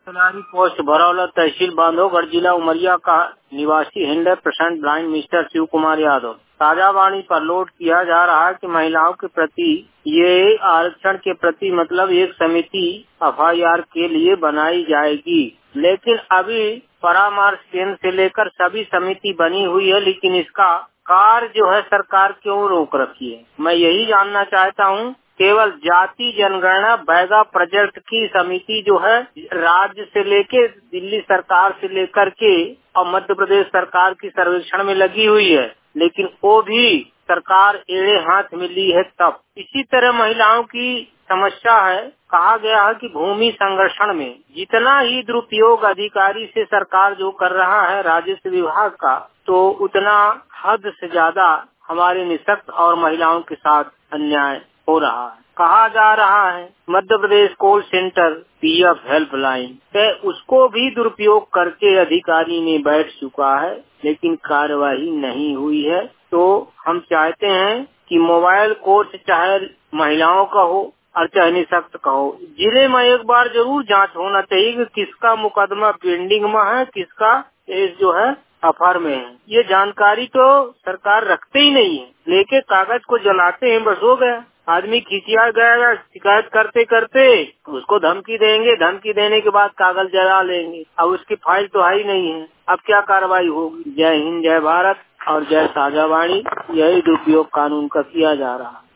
सलारी post भरौला तहसील बांधवगढ़ जिला उमरिया का निवासी 100% ब्लाइंड मिस्टर शिव कुमार यादव ताजावाणी पर लोड किया जा रहा है कि महिलाओं के प्रति ये आरक्षण के प्रति मतलब एक समिति FIR के लिए बनाई जाएगी, लेकिन अभी परामर्श केंद्र से लेकर सभी समिति बनी हुई है, लेकिन इसका कार्य जो है सरकार क्यों रोक रखी है। मैं यही जानना चाहता हूँ। केवल जाति जनगणना बैगा प्रोजेक्ट की समिति जो है राज्य से लेके दिल्ली सरकार से लेकर के और मध्य प्रदेश सरकार की सर्वेक्षण में लगी हुई है, लेकिन वो भी सरकार एड़े हाथ में ली है तब। इसी तरह महिलाओं की समस्या है। कहा गया है कि भूमि संरक्षण में जितना ही दुरुपयोग अधिकारी से सरकार जो कर रहा है राजस्व विभाग का, तो उतना हद से ज्यादा हमारे निःशक्त और महिलाओं के साथ अन्याय हो रहा है। कहा जा रहा है Madhya Pradesh call center PF helpline है, उसको भी दुरुपयोग करके अधिकारी ने बैठ चुका है, लेकिन कार्रवाई नहीं हुई है। तो हम चाहते हैं कि मोबाइल कोर्स चाहे महिलाओं का हो और चाहे निःशक्त का हो, जिले में एक बार जरूर जांच होना चाहिए कि किसका मुकदमा पेंडिंग में है, किसका केस जो है अफर में है। ये जानकारी तो सरकार रखते ही नहीं है, लेके कागज को जलाते हैं, बस हो गया। आदमी खिंचिया गया, शिकायत करते करते उसको धमकी देंगे, धमकी देने के बाद कागज जला लेंगे। अब उसकी फाइल तो है ही नहीं है, अब क्या कार्रवाई होगी। जय हिंद, जय भारत और जय ताजावाणी। यही दुरुपयोग कानून का किया जा रहा है।